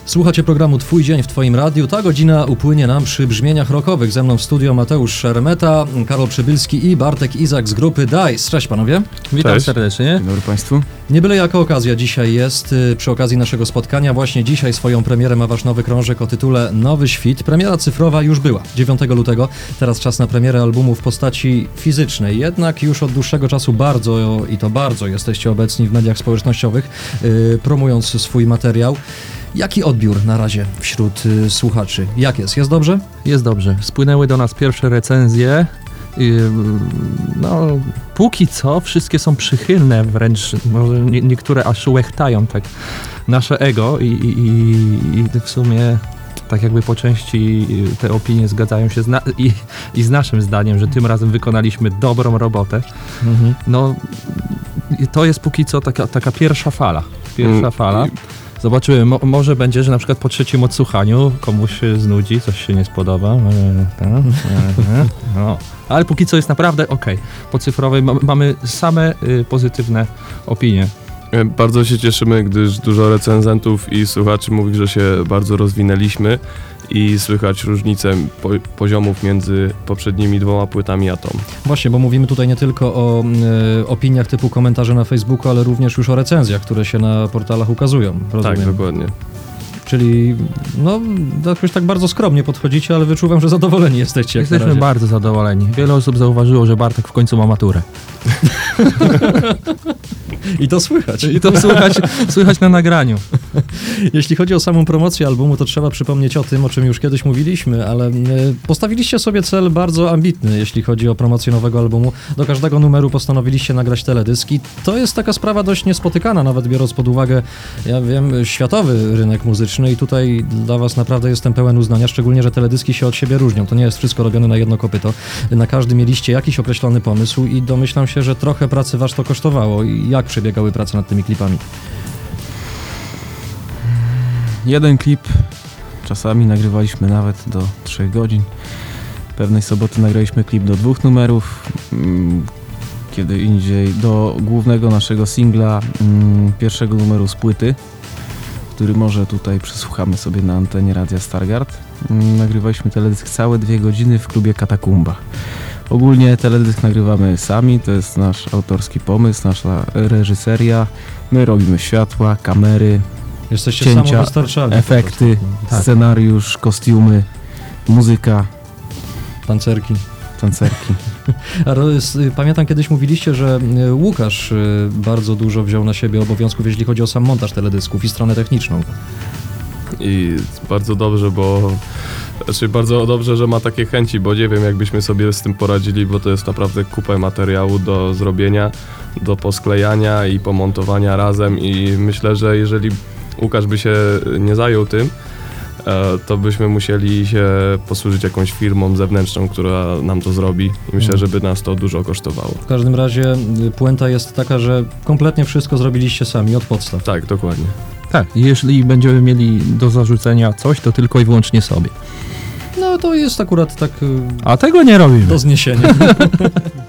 Słuchacie programu Twój dzień w Twoim radiu. Ta godzina upłynie nam przy brzmieniach rockowych. Ze mną w studio Mateusz Szeremeta, Karol Przybylski i Bartek Izak z grupy DICE. Cześć panowie. Witam serdecznie. Dzień dobry Państwu. Nie byle jaka okazja dzisiaj jest. Przy okazji naszego spotkania właśnie dzisiaj swoją premierę ma wasz nowy krążek o tytule Nowy Świt. Premiera cyfrowa już była 9 lutego. Teraz czas na premierę albumu w postaci fizycznej. Jednak już od dłuższego czasu bardzo jesteście obecni w mediach społecznościowych, promując swój materiał. Jaki odbiór na razie wśród słuchaczy? Jak jest? Jest dobrze? Jest dobrze. Spłynęły do nas pierwsze recenzje. No, póki co wszystkie są przychylne, wręcz może niektóre aż łechtają tak nasze ego i w sumie tak jakby po części te opinie zgadzają się z naszym zdaniem, że tym razem wykonaliśmy dobrą robotę. No, to jest póki co taka pierwsza fala. Zobaczymy, może będzie, że na przykład po trzecim odsłuchaniu komuś się znudzi, coś się nie spodoba. No. Ale póki co jest naprawdę okej. Po cyfrowej mamy same pozytywne opinie. Bardzo się cieszymy, gdyż dużo recenzentów i słuchaczy mówi, że się bardzo rozwinęliśmy i słychać różnicę poziomów między poprzednimi dwoma płytami a tą. Właśnie, bo mówimy tutaj nie tylko o opiniach typu komentarze na Facebooku, ale również już o recenzjach, które się na portalach ukazują. Rozumiem. Tak, dokładnie. Czyli no jakoś tak bardzo skromnie podchodzicie, ale wyczuwam, że zadowoleni jesteście. Jesteśmy bardzo zadowoleni. Wiele osób zauważyło, że Bartek w końcu ma maturę. I to słychać. I to słychać na nagraniu. Jeśli chodzi o samą promocję albumu, to trzeba przypomnieć o tym, o czym już kiedyś mówiliśmy, ale postawiliście sobie cel bardzo ambitny, jeśli chodzi o promocję nowego albumu. Do każdego numeru postanowiliście nagrać teledyski. To jest taka sprawa dość niespotykana, nawet biorąc pod uwagę, ja wiem, światowy rynek muzyczny i tutaj dla was naprawdę jestem pełen uznania, szczególnie, że teledyski się od siebie różnią. To nie jest wszystko robione na jedno kopyto. Na każdy mieliście jakiś określony pomysł i domyślam się, że trochę pracy was to kosztowało. I jak przebiegały prace nad tymi klipami? Jeden klip, czasami nagrywaliśmy nawet do 3 godzin. Pewnej soboty nagraliśmy klip do 2 numerów, kiedy indziej do głównego naszego singla, pierwszego numeru z płyty, który może tutaj przesłuchamy sobie na antenie Radia Stargard. Nagrywaliśmy teledysk całe 2 godziny w klubie Katakumba. Ogólnie teledysk nagrywamy sami, to jest nasz autorski pomysł, nasza reżyseria. My robimy światła, kamery, Jesteście cięcia, samowystarczalni. efekty, scenariusz, kostiumy, muzyka, Tancerki. Pamiętam, kiedyś mówiliście, że Łukasz bardzo dużo wziął na siebie obowiązków, jeśli chodzi o sam montaż teledysków i stronę techniczną. I bardzo dobrze, bardzo dobrze, że ma takie chęci, bo nie wiem, jakbyśmy sobie z tym poradzili, bo to jest naprawdę kupę materiału do zrobienia, do posklejania i pomontowania razem i myślę, że jeżeli Łukasz by się nie zajął tym, to byśmy musieli się posłużyć jakąś firmą zewnętrzną, która nam to zrobi i myślę, że by nas to dużo kosztowało. W każdym razie puenta jest taka, że kompletnie wszystko zrobiliście sami od podstaw. Tak, dokładnie. Tak, jeśli będziemy mieli do zarzucenia coś, to tylko i wyłącznie sobie. No to jest akurat tak... A tego nie robimy. Do zniesienia.